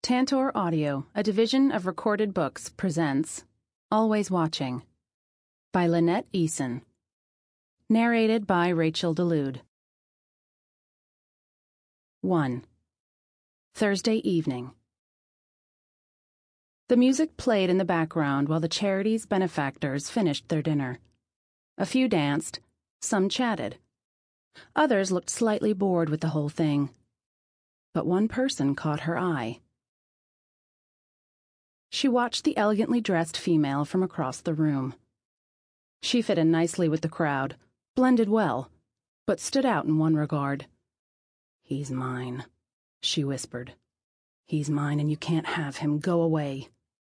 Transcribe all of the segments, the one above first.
Tantor Audio, a division of Recorded Books, presents Always Watching by Lynette Eason. Narrated by Rachel Delude. 1. Thursday evening. The music played in the background while the charity's benefactors finished their dinner. A few danced, some chatted. Others looked slightly bored with the whole thing. But one person caught her eye. She watched the elegantly dressed female from across the room. She fit in nicely with the crowd, blended well, but stood out in one regard. "He's mine," she whispered. "He's mine, and you can't have him. Go away."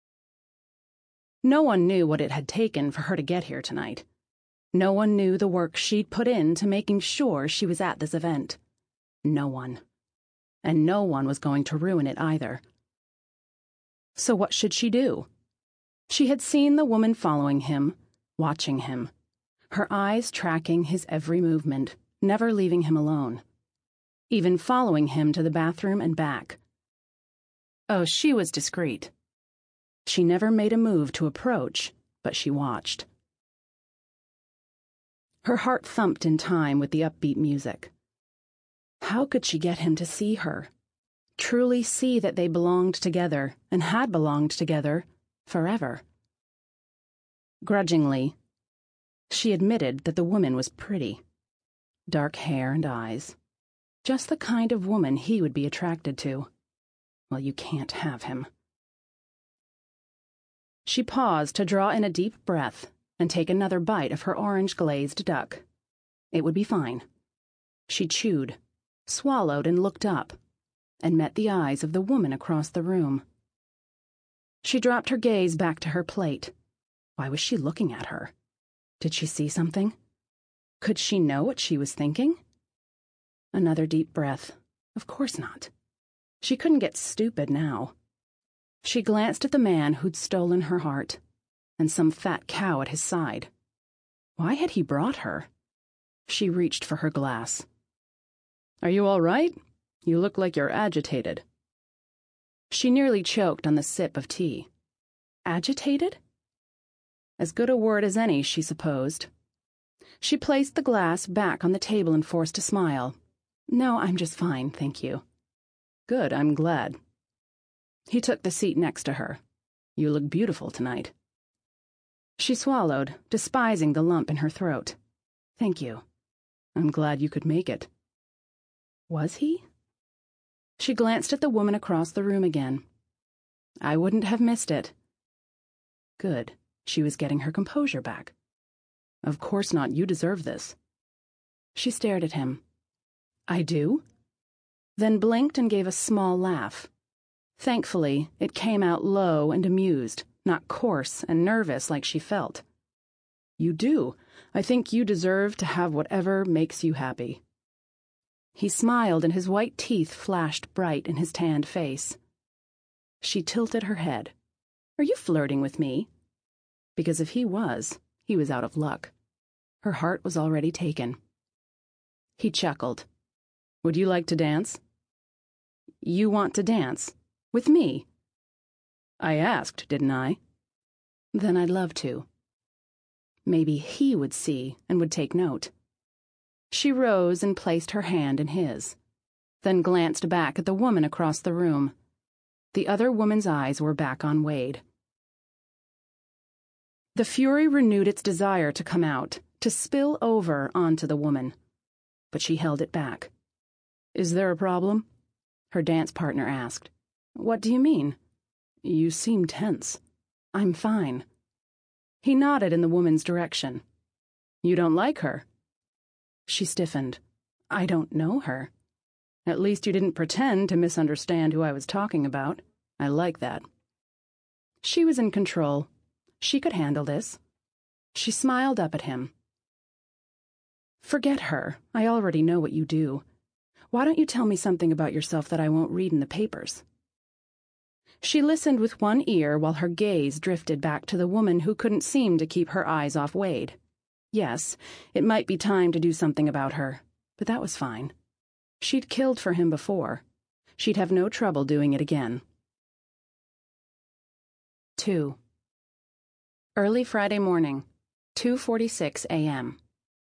No one knew what it had taken for her to get here tonight. No one knew the work she'd put into making sure she was at this event. No one. And no one was going to ruin it either. So what should she do? She had seen the woman following him, watching him, her eyes tracking his every movement, never leaving him alone, even following him to the bathroom and back. Oh, she was discreet. She never made a move to approach, but she watched. Her heart thumped in time with the upbeat music. How could she get him to see her? Truly see that they belonged together and had belonged together forever? Grudgingly, she admitted that the woman was pretty. Dark hair and eyes. Just the kind of woman he would be attracted to. Well, you can't have him. She paused to draw in a deep breath and take another bite of her orange-glazed duck. It would be fine. She chewed, swallowed, and looked up, and met the eyes of the woman across the room. She dropped her gaze back to her plate. Why was she looking at her? Did she see something? Could she know what she was thinking? Another deep breath. Of course not. She couldn't get stupid now. She glanced at the man who'd stolen her heart, and some fat cow at his side. Why had he brought her? She reached for her glass. "Are you all right? You look like you're agitated." She nearly choked on the sip of tea. Agitated? As good a word as any, she supposed. She placed the glass back on the table and forced a smile. "No, I'm just fine, thank you." "Good, I'm glad." He took the seat next to her. "You look beautiful tonight." She swallowed, despising the lump in her throat. "Thank you. I'm glad you could make it." Was he? She glanced at the woman across the room again. "I wouldn't have missed it." Good. She was getting her composure back. "Of course not. You deserve this." She stared at him. "I do?" Then blinked and gave a small laugh. Thankfully, it came out low and amused, not coarse and nervous like she felt. "You do. I think you deserve to have whatever makes you happy." He smiled, and his white teeth flashed bright in his tanned face. She tilted her head. "Are you flirting with me?" Because if he was out of luck. Her heart was already taken. He chuckled. "Would you like to dance?" "You want to dance? With me?" "I asked, didn't I?" "Then I'd love to." Maybe he would see and would take note. She rose and placed her hand in his, then glanced back at the woman across the room. The other woman's eyes were back on Wade. The fury renewed its desire to come out, to spill over onto the woman. But she held it back. "Is there a problem?" her dance partner asked. "What do you mean?" "You seem tense." "I'm fine." He nodded in the woman's direction. "You don't like her?" She stiffened. "I don't know her." "At least you didn't pretend to misunderstand who I was talking about. I like that." She was in control. She could handle this. She smiled up at him. "Forget her. I already know what you do. Why don't you tell me something about yourself that I won't read in the papers?" She listened with one ear while her gaze drifted back to the woman who couldn't seem to keep her eyes off Wade. Yes, it might be time to do something about her, but that was fine. She'd killed for him before. She'd have no trouble doing it again. 2. Early Friday morning, 2:46 a.m.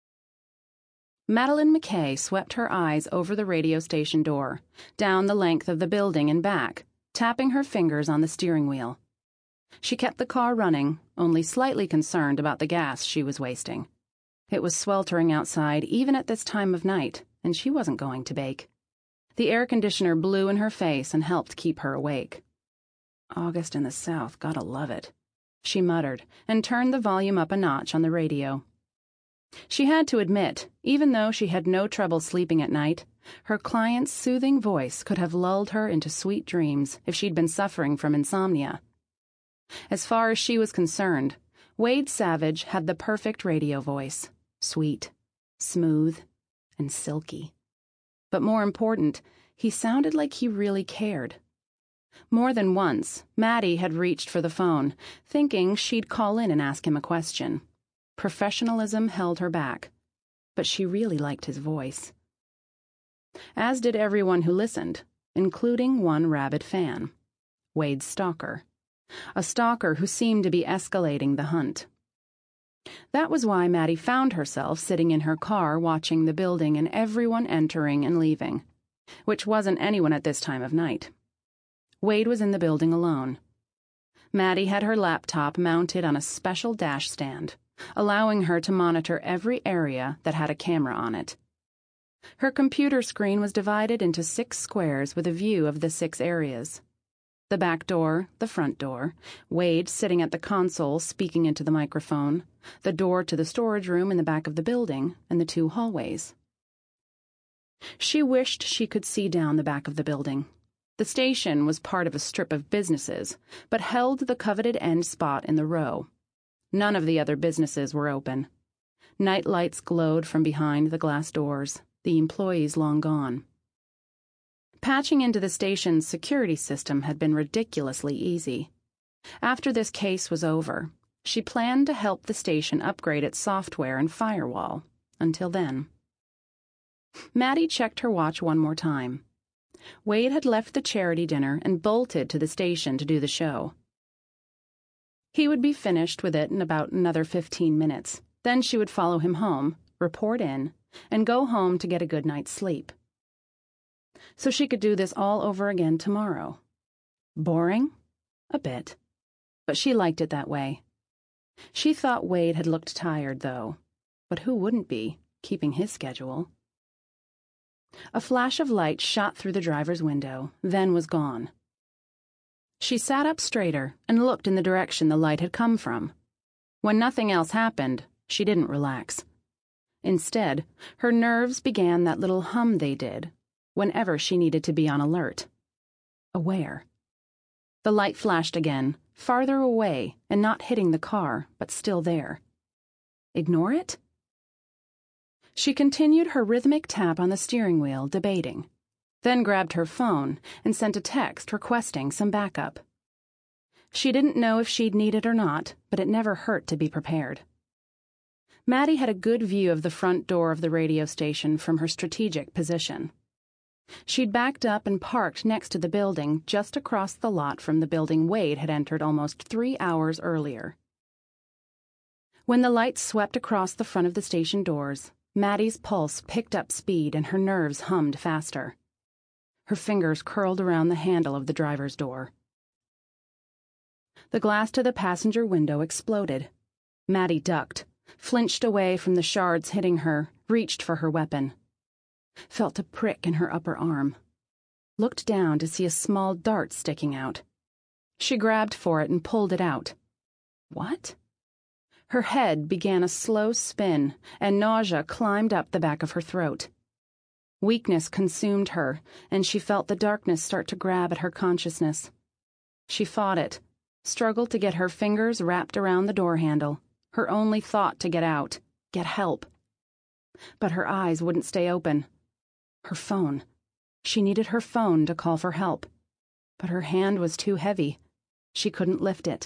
Madeline McKay swept her eyes over the radio station door, down the length of the building and back, tapping her fingers on the steering wheel. She kept the car running, only slightly concerned about the gas she was wasting. It was sweltering outside even at this time of night, and she wasn't going to bake. The air conditioner blew in her face and helped keep her awake. August in the South, gotta love it, she muttered, and turned the volume up a notch on the radio. She had to admit, even though she had no trouble sleeping at night, her client's soothing voice could have lulled her into sweet dreams if she'd been suffering from insomnia. As far as she was concerned, Wade Savage had the perfect radio voice, sweet, smooth, and silky. But more important, he sounded like he really cared. More than once, Maddie had reached for the phone, thinking she'd call in and ask him a question. Professionalism held her back, but she really liked his voice. As did everyone who listened, including one rabid fan, Wade's stalker. A stalker who seemed to be escalating the hunt. That was why Maddie found herself sitting in her car watching the building and everyone entering and leaving, which wasn't anyone at this time of night. Wade was in the building alone. Maddie had her laptop mounted on a special dash stand, allowing her to monitor every area that had a camera on it. Her computer screen was divided into 6 squares with a view of the 6 areas. The back door, the front door, Wade sitting at the console speaking into the microphone, the door to the storage room in the back of the building, and the 2 hallways. She wished she could see down the back of the building. The station was part of a strip of businesses, but held the coveted end spot in the row. None of the other businesses were open. Night lights glowed from behind the glass doors, the employees long gone. Patching into the station's security system had been ridiculously easy. After this case was over, she planned to help the station upgrade its software and firewall. Until then. Maddie checked her watch one more time. Wade had left the charity dinner and bolted to the station to do the show. He would be finished with it in about another 15 minutes. Then she would follow him home, report in, and go home to get a good night's sleep. So she could do this all over again tomorrow. Boring? A bit. But she liked it that way. She thought Wade had looked tired, though. But who wouldn't be, keeping his schedule? A flash of light shot through the driver's window, then was gone. She sat up straighter and looked in the direction the light had come from. When nothing else happened, she didn't relax. Instead, her nerves began that little hum they did whenever she needed to be on alert. Aware. The light flashed again, farther away and not hitting the car, but still there. Ignore it? She continued her rhythmic tap on the steering wheel, debating, then grabbed her phone and sent a text requesting some backup. She didn't know if she'd need it or not, but it never hurt to be prepared. Maddie had a good view of the front door of the radio station from her strategic position. She'd backed up and parked next to the building just across the lot from the building Wade had entered almost 3 hours earlier. When the lights swept across the front of the station doors, Maddie's pulse picked up speed and her nerves hummed faster. Her fingers curled around the handle of the driver's door. The glass to the passenger window exploded. Maddie ducked, flinched away from the shards hitting her, reached for her weapon. Felt a prick in her upper arm. Looked down to see a small dart sticking out. She grabbed for it and pulled it out. What? Her head began a slow spin, and nausea climbed up the back of her throat. Weakness consumed her, and she felt the darkness start to grab at her consciousness. She fought it, struggled to get her fingers wrapped around the door handle, her only thought to get out, get help. But her eyes wouldn't stay open. Her phone. She needed her phone to call for help. But her hand was too heavy. She couldn't lift it.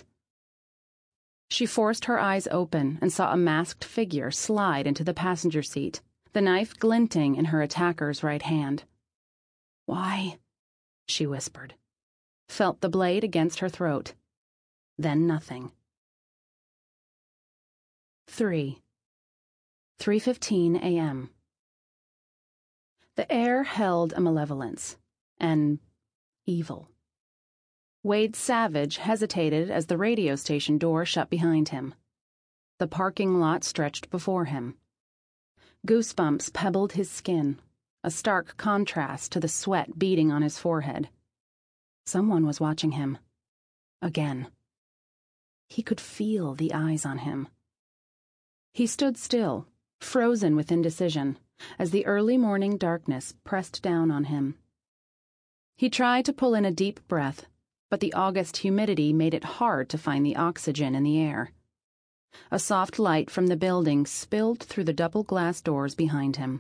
She forced her eyes open and saw a masked figure slide into the passenger seat, the knife glinting in her attacker's right hand. "Why?" she whispered. Felt the blade against her throat. then nothing. 3:15 a.m. The air held a malevolence, an evil. Wade Savage hesitated as the radio station door shut behind him. The parking lot stretched before him. Goosebumps pebbled his skin, a stark contrast to the sweat beading on his forehead. Someone was watching him. Again. He could feel the eyes on him. He stood still, frozen with indecision, as the early morning darkness pressed down on him. He tried to pull in a deep breath, but the August humidity made it hard to find the oxygen in the air. A soft light from the building spilled through the double glass doors behind him.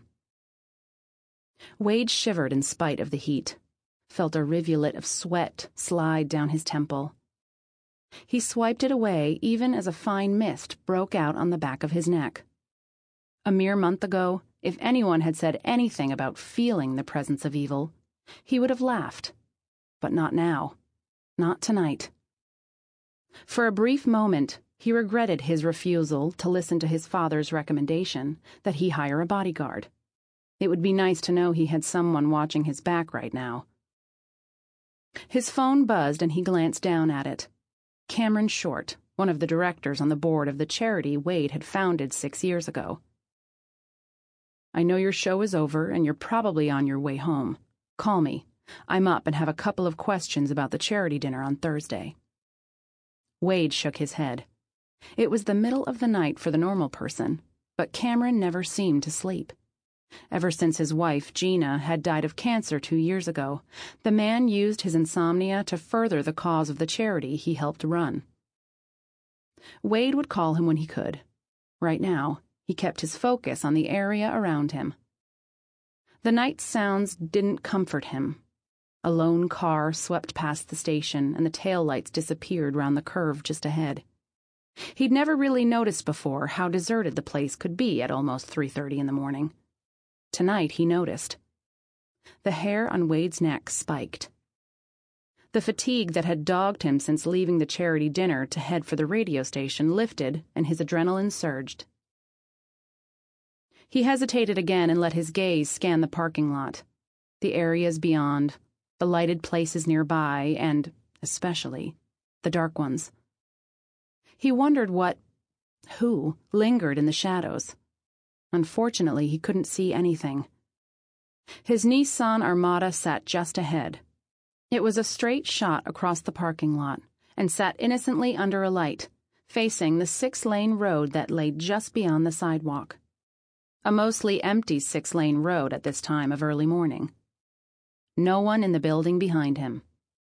Wade shivered in spite of the heat, felt a rivulet of sweat slide down his temple. He swiped it away even as a fine mist broke out on the back of his neck. A mere month ago, if anyone had said anything about feeling the presence of evil, he would have laughed. But not now. Not tonight. For a brief moment, he regretted his refusal to listen to his father's recommendation that he hire a bodyguard. It would be nice to know he had someone watching his back right now. His phone buzzed and he glanced down at it. Cameron Short, one of the directors on the board of the charity Wade had founded 6 years ago. "I know your show is over and you're probably on your way home. Call me. I'm up and have a couple of questions about the charity dinner on Thursday." Wade shook his head. It was the middle of the night for the normal person, but Cameron never seemed to sleep. Ever since his wife, Gina, had died of cancer 2 years ago, the man used his insomnia to further the cause of the charity he helped run. Wade would call him when he could. Right now, he kept his focus on the area around him. The night sounds didn't comfort him. A lone car swept past the station and the taillights disappeared round the curve just ahead. He'd never really noticed before how deserted the place could be at almost 3:30 in the morning. Tonight he noticed. The hair on Wade's neck spiked. The fatigue that had dogged him since leaving the charity dinner to head for the radio station lifted and his adrenaline surged. He hesitated again and let his gaze scan the parking lot, the areas beyond, the lighted places nearby, and, especially, the dark ones. He wondered who lingered in the shadows. Unfortunately, he couldn't see anything. His Nissan Armada sat just ahead. It was a straight shot across the parking lot and sat innocently under a light, facing the 6-lane road that lay just beyond the sidewalk. A mostly empty 6-lane road at this time of early morning. No one in the building behind him.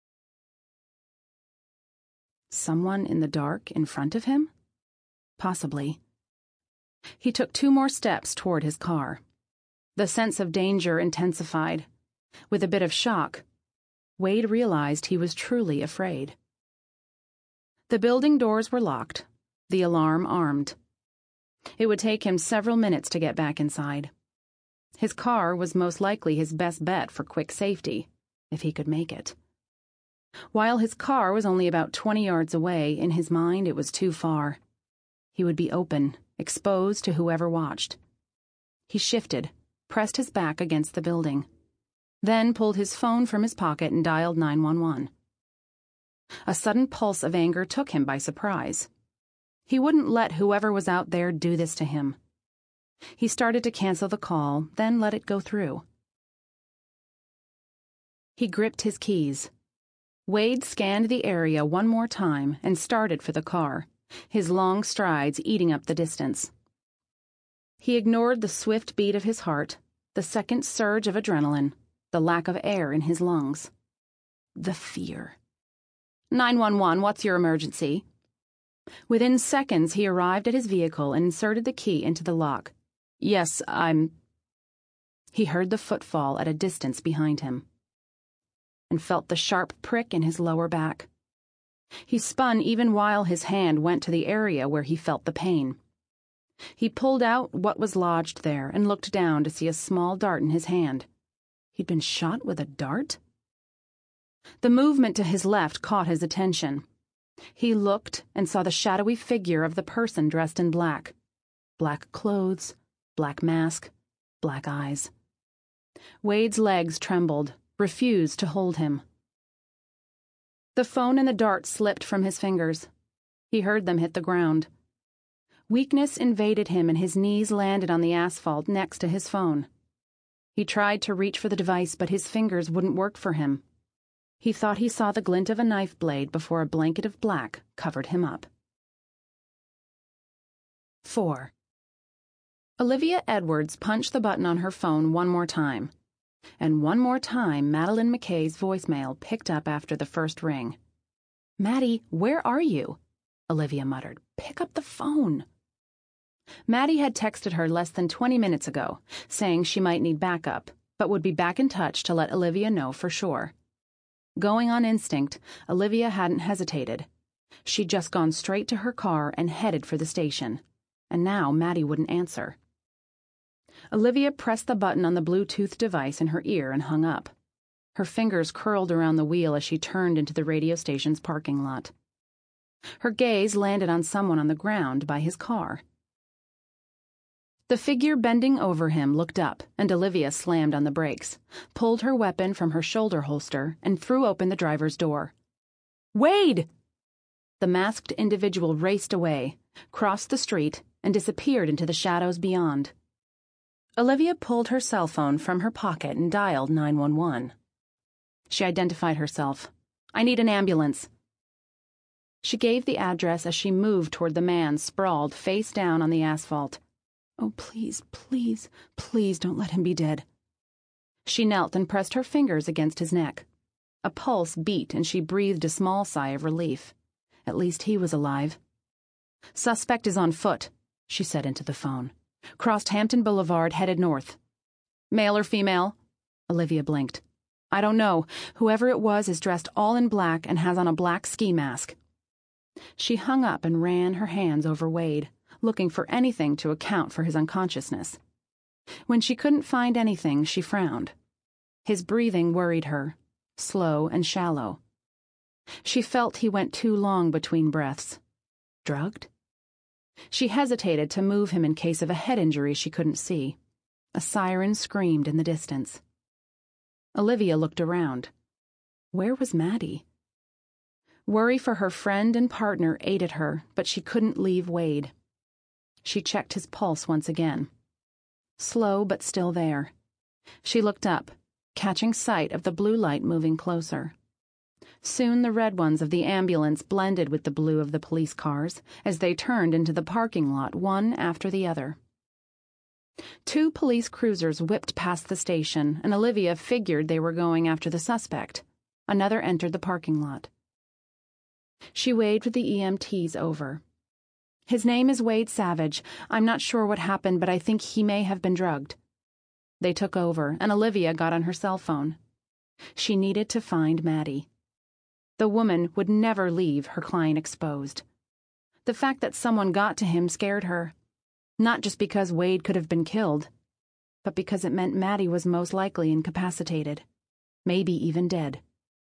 Someone in the dark in front of him? Possibly. He took 2 more steps toward his car. The sense of danger intensified. With a bit of shock, Wade realized he was truly afraid. The building doors were locked, the alarm armed. It would take him several minutes to get back inside. His car was most likely his best bet for quick safety, if he could make it. While his car was only about 20 yards away, in his mind it was too far. He would be open, exposed to whoever watched. He shifted, pressed his back against the building, then pulled his phone from his pocket and dialed 911. A sudden pulse of anger took him by surprise. He wouldn't let whoever was out there do this to him. He started to cancel the call, then let it go through. He gripped his keys. Wade scanned the area one more time and started for the car, his long strides eating up the distance. He ignored the swift beat of his heart, the second surge of adrenaline, the lack of air in his lungs. The fear. 911, what's your emergency? Within seconds, he arrived at his vehicle and inserted the key into the lock. Yes, He heard the footfall at a distance behind him and felt the sharp prick in his lower back. He spun even while his hand went to the area where he felt the pain. He pulled out what was lodged there and looked down to see a small dart in his hand. He'd been shot with a dart? The movement to his left caught his attention. He looked and saw the shadowy figure of the person dressed in black. Black clothes, black mask, black eyes. Wade's legs trembled, refused to hold him. The phone and the dart slipped from his fingers. He heard them hit the ground. Weakness invaded him and his knees landed on the asphalt next to his phone. He tried to reach for the device, but his fingers wouldn't work for him. He thought he saw the glint of a knife blade before a blanket of black covered him up. 4. Olivia Edwards punched the button on her phone one more time. And one more time, Madeleine McKay's voicemail picked up after the first ring. "Maddie, where are you?" Olivia muttered. "Pick up the phone." Maddie had texted her less than 20 minutes ago, saying she might need backup, but would be back in touch to let Olivia know for sure. Going on instinct, Olivia hadn't hesitated. She'd just gone straight to her car and headed for the station. And now Maddie wouldn't answer. Olivia pressed the button on the Bluetooth device in her ear and hung up. Her fingers curled around the wheel as she turned into the radio station's parking lot. Her gaze landed on someone on the ground by his car. The figure bending over him looked up, and Olivia slammed on the brakes, pulled her weapon from her shoulder holster, and threw open the driver's door. "Wade!" The masked individual raced away, crossed the street, and disappeared into the shadows beyond. Olivia pulled her cell phone from her pocket and dialed 911. She identified herself. "I need an ambulance." She gave the address as she moved toward the man sprawled face down on the asphalt. "Oh, please, please, please don't let him be dead." She knelt and pressed her fingers against his neck. A pulse beat and she breathed a small sigh of relief. At least he was alive. "Suspect is on foot," she said into the phone. "Crossed Hampton Boulevard, headed north." "Male or female?" Olivia blinked. "I don't know. Whoever it was is dressed all in black and has on a black ski mask." She hung up and ran her hands over Wade, looking for anything to account for his unconsciousness. When she couldn't find anything, she frowned. His breathing worried her, slow and shallow. She felt he went too long between breaths. Drugged? She hesitated to move him in case of a head injury she couldn't see. A siren screamed in the distance. Olivia looked around. Where was Maddie? Worry for her friend and partner aided her, but she couldn't leave Wade. She checked his pulse once again. Slow, but still there. She looked up, catching sight of the blue light moving closer. Soon the red ones of the ambulance blended with the blue of the police cars as they turned into the parking lot one after the other. 2 police cruisers whipped past the station, and Olivia figured they were going after the suspect. Another entered the parking lot. She waved the EMTs over. "His name is Wade Savage. I'm not sure what happened, but I think he may have been drugged." They took over, and Olivia got on her cell phone. She needed to find Maddie. The woman would never leave her client exposed. The fact that someone got to him scared her, not just because Wade could have been killed, but because it meant Maddie was most likely incapacitated, maybe even dead.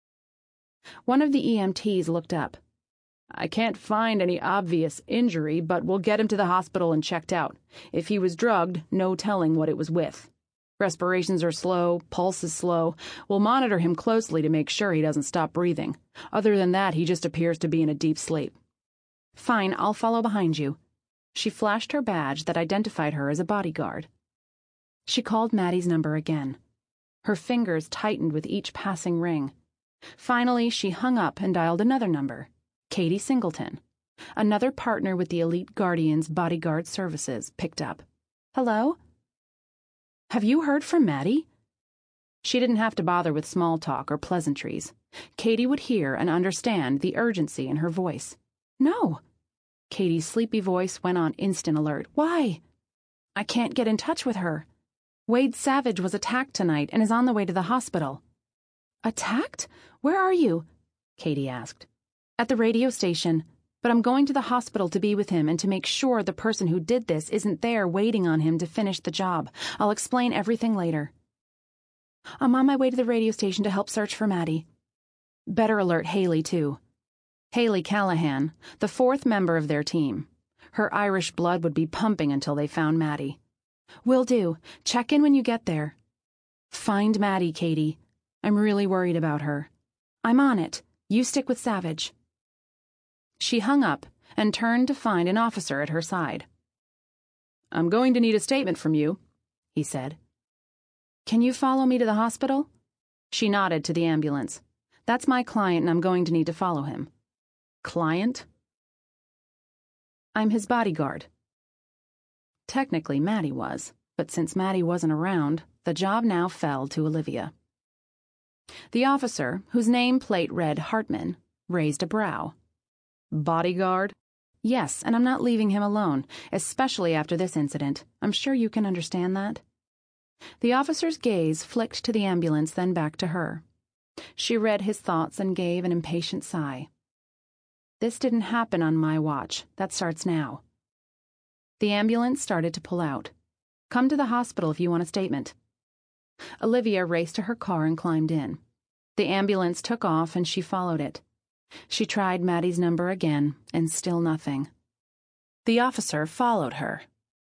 One of the EMTs looked up. "I can't find any obvious injury, but we'll get him to the hospital and checked out. If he was drugged, no telling what it was with. Respirations are slow, pulse is slow. We'll monitor him closely to make sure he doesn't stop breathing. Other than that, he just appears to be in a deep sleep." "Fine, I'll follow behind you." She flashed her badge that identified her as a bodyguard. She called Maddie's number again. Her fingers tightened with each passing ring. Finally, she hung up and dialed another number, Katie Singleton. Another partner with the Elite Guardians bodyguard services picked up. "Hello? Have you heard from Maddie?" She didn't have to bother with small talk or pleasantries. Katie would hear and understand the urgency in her voice. "No." Katie's sleepy voice went on instant alert. "Why?" "I can't get in touch with her. Wade Savage was attacked tonight and is on the way to the hospital." "Attacked? Where are you?" Katie asked. "At the radio station, but I'm going to the hospital to be with him and to make sure the person who did this isn't there waiting on him to finish the job. I'll explain everything later." "I'm on my way to the radio station to help search for Maddie. Better alert Haley, too." Haley Callahan, the fourth member of their team. Her Irish blood would be pumping until they found Maddie. "Will do. Check in when you get there." "Find Maddie, Katie. I'm really worried about her." "I'm on it. You stick with Savage." She hung up and turned to find an officer at her side. "I'm going to need a statement from you," he said. "Can you follow me to the hospital?" She nodded to the ambulance. "That's my client, and I'm going to need to follow him." "Client?" "I'm his bodyguard." Technically, Maddie was, but since Maddie wasn't around, the job now fell to Olivia. The officer, whose nameplate read Hartman, raised a brow. "Bodyguard?" "Yes, and I'm not leaving him alone, especially after this incident. I'm sure you can understand that." The officer's gaze flicked to the ambulance, then back to her. She read his thoughts and gave an impatient sigh. "This didn't happen on my watch. That starts now." The ambulance started to pull out. "Come to the hospital if you want a statement." Olivia raced to her car and climbed in. The ambulance took off and she followed it. She tried Maddie's number again, and still nothing. The officer followed her.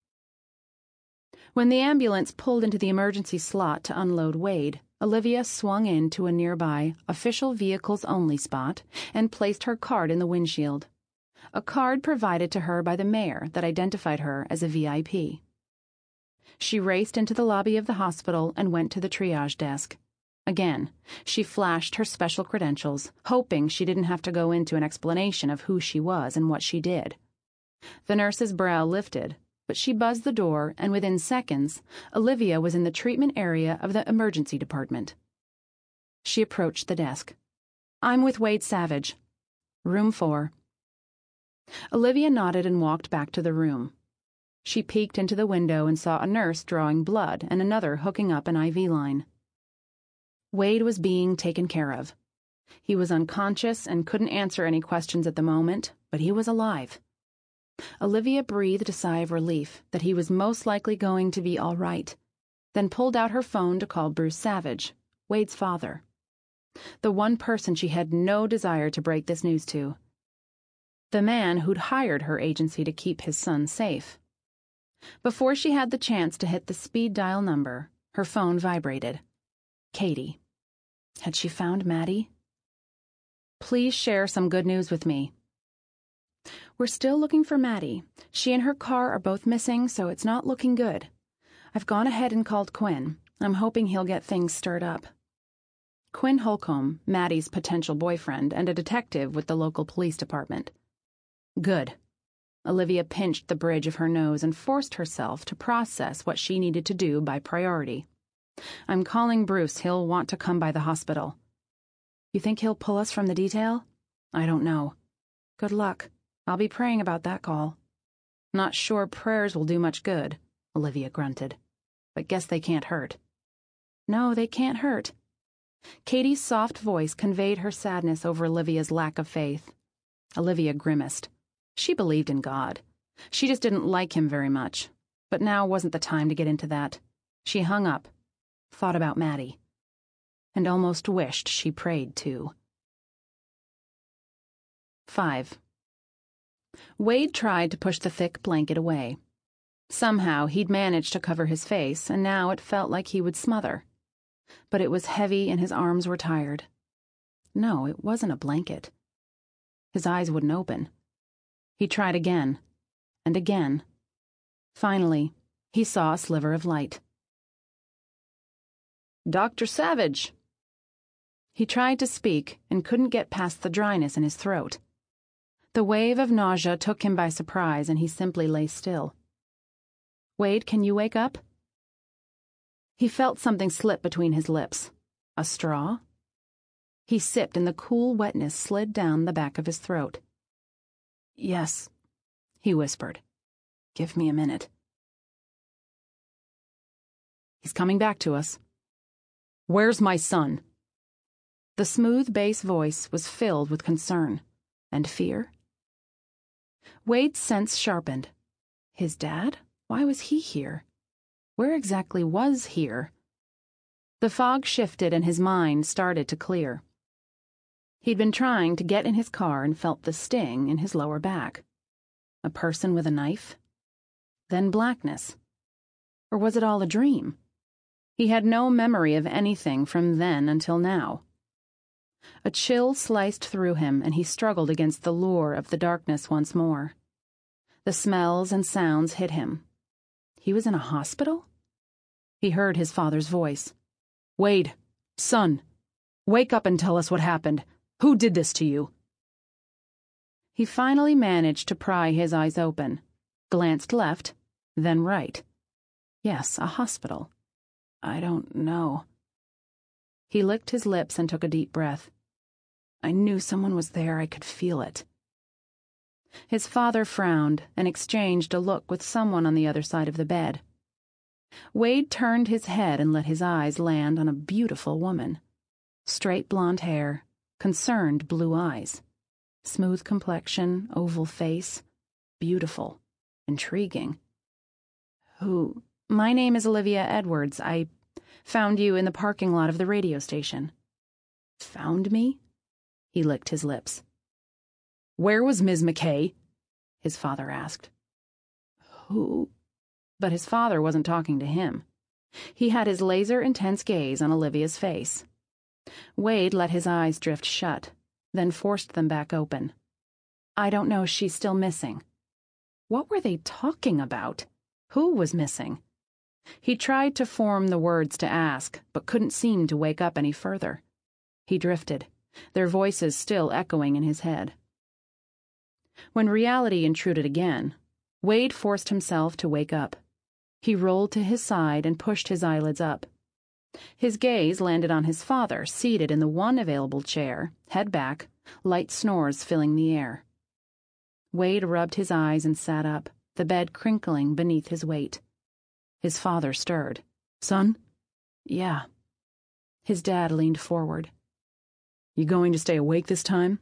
When the ambulance pulled into the emergency slot to unload Wade, Olivia swung into a nearby official vehicles only spot and placed her card in the windshield. A card provided to her by the mayor that identified her as a VIP. She raced into the lobby of the hospital and went to the triage desk. Again, she flashed her special credentials, hoping she didn't have to go into an explanation of who she was and what she did. The nurse's brow lifted, but she buzzed the door, and within seconds, Olivia was in the treatment area of the emergency department. She approached the desk. "I'm with Wade Savage. Room 4. Olivia nodded and walked back to the room. She peeked into the window and saw a nurse drawing blood and another hooking up an IV line. Wade was being taken care of. He was unconscious and couldn't answer any questions at the moment, but he was alive. Olivia breathed a sigh of relief that he was most likely going to be all right, then pulled out her phone to call Bruce Savage, Wade's father. The one person she had no desire to break this news to. The man who'd hired her agency to keep his son safe. Before she had the chance to hit the speed dial number, her phone vibrated. Katie. Had she found Maddie? "Please share some good news with me." "We're still looking for Maddie. She and her car are both missing, so it's not looking good. I've gone ahead and called Quinn. I'm hoping he'll get things stirred up." Quinn Holcomb, Maddie's potential boyfriend, and a detective with the local police department. Good. Olivia pinched the bridge of her nose and forced herself to process what she needed to do by priority. "I'm calling Bruce. He'll want to come by the hospital." "You think he'll pull us from the detail?" "I don't know." "Good luck. I'll be praying about that call." "Not sure prayers will do much good," Olivia grunted. "But guess they can't hurt." "No, they can't hurt." Katie's soft voice conveyed her sadness over Olivia's lack of faith. Olivia grimaced. She believed in God. She just didn't like him very much. But now wasn't the time to get into that. She hung up, thought about Maddie, and almost wished she prayed too. 5. Wade tried to push the thick blanket away. Somehow he'd managed to cover his face, and now it felt like he would smother. But it was heavy and his arms were tired. No, it wasn't a blanket. His eyes wouldn't open. He tried again, and again. Finally, he saw a sliver of light. "Dr. Savage!" He tried to speak and couldn't get past the dryness in his throat. The wave of nausea took him by surprise, and he simply lay still. "Wade, can you wake up?" He felt something slip between his lips. A straw? He sipped, and the cool wetness slid down the back of his throat. "Yes," he whispered. "Give me a minute." "He's coming back to us." "Where's my son?" The smooth bass voice was filled with concern and fear. Wade's sense sharpened. His dad? Why was he here? Where exactly was here? The fog shifted and his mind started to clear. He'd been trying to get in his car and felt the sting in his lower back. A person with a knife? Then blackness. Or was it all a dream? He had no memory of anything from then until now. A chill sliced through him, and he struggled against the lure of the darkness once more. The smells and sounds hit him. He was in a hospital? He heard his father's voice. "Wade, son, wake up and tell us what happened. Who did this to you?" He finally managed to pry his eyes open, glanced left, then right. Yes, a hospital. I don't know. He licked his lips and took a deep breath. I knew someone was there. I could feel it. His father frowned and exchanged a look with someone on the other side of the bed. Wade turned his head and let his eyes land on a beautiful woman. Straight blonde hair, concerned blue eyes. Smooth complexion, oval face. Beautiful. Intriguing. "Who? My name is Olivia Edwards. I found you in the parking lot of the radio station." "Found me?" He licked his lips. "Where was Ms. McKay?" his father asked. "Who?" But his father wasn't talking to him. He had his laser-intense gaze on Olivia's face. Wade let his eyes drift shut, then forced them back open. "I don't know. She's still missing." What were they talking about? Who was missing? He tried to form the words to ask, but couldn't seem to wake up any further. He drifted, their voices still echoing in his head. When reality intruded again, Wade forced himself to wake up. He rolled to his side and pushed his eyelids up. His gaze landed on his father, seated in the one available chair, head back, light snores filling the air. Wade rubbed his eyes and sat up, the bed crinkling beneath his weight. His father stirred. "Son?" "Yeah." His dad leaned forward. "You going to stay awake this time?"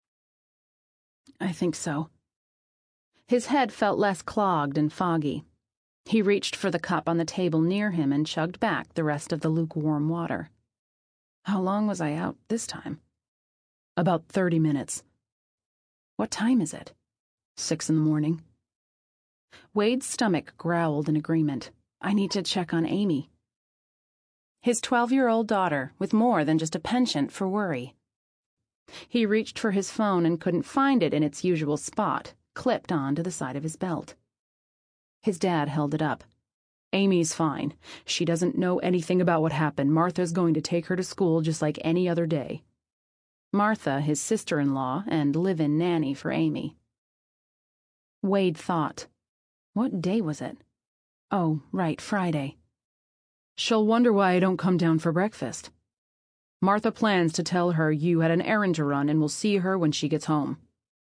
"I think so." His head felt less clogged and foggy. He reached for the cup on the table near him and chugged back the rest of the lukewarm water. "How long was I out this time?" "About 30 minutes. "What time is it?" 6 in the morning. Wade's stomach growled in agreement. "I need to check on Amy." His 12-year-old daughter, with more than just a penchant for worry. He reached for his phone and couldn't find it in its usual spot, clipped onto the side of his belt. His dad held it up. "Amy's fine. She doesn't know anything about what happened. Martha's going to take her to school just like any other day." Martha, his sister-in-law and live-in nanny for Amy. Wade thought. What day was it? Oh, right, Friday. "She'll wonder why I don't come down for breakfast. Martha plans to tell her you had an errand to run and will see her when she gets home."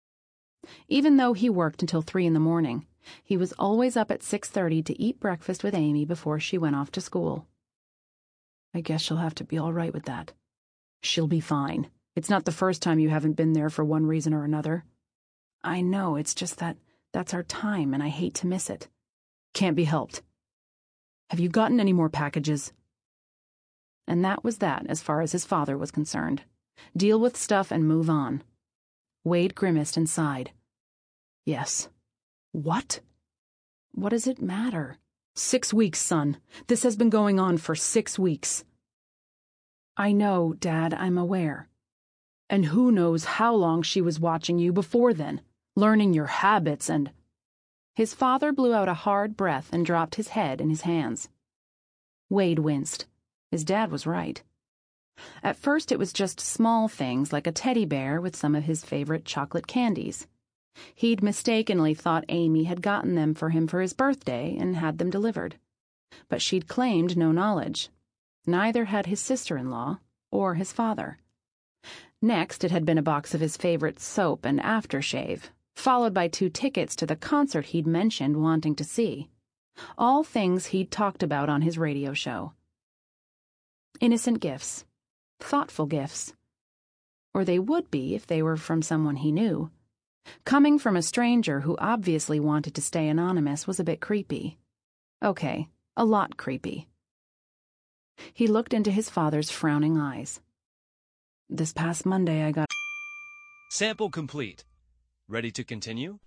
Even though he worked until 3 in the morning, he was always up at 6:30 to eat breakfast with Amy before she went off to school. "I guess she'll have to be all right with that." "She'll be fine. It's not the first time you haven't been there for one reason or another." "I know, it's just that's our time and I hate to miss it." "Can't be helped. Have you gotten any more packages?" And that was that as far as his father was concerned. Deal with stuff and move on. Wade grimaced and sighed. "Yes." "What?" "What does it matter?" 6 weeks, son. This has been going on for 6 weeks. "I know, Dad, I'm aware." "And who knows how long she was watching you before then, learning your habits and—" His father blew out a hard breath and dropped his head in his hands. Wade winced. His dad was right. At first it was just small things like a teddy bear with some of his favorite chocolate candies. He'd mistakenly thought Amy had gotten them for him for his birthday and had them delivered. But she'd claimed no knowledge. Neither had his sister-in-law or his father. Next, it had been a box of his favorite soap and aftershave, followed by 2 tickets to the concert he'd mentioned wanting to see. All things he'd talked about on his radio show. Innocent gifts. Thoughtful gifts. Or they would be if they were from someone he knew. Coming from a stranger who obviously wanted to stay anonymous was a bit creepy. Okay, a lot creepy. He looked into his father's frowning eyes. "This past Monday I got..." Sample complete. Ready to continue?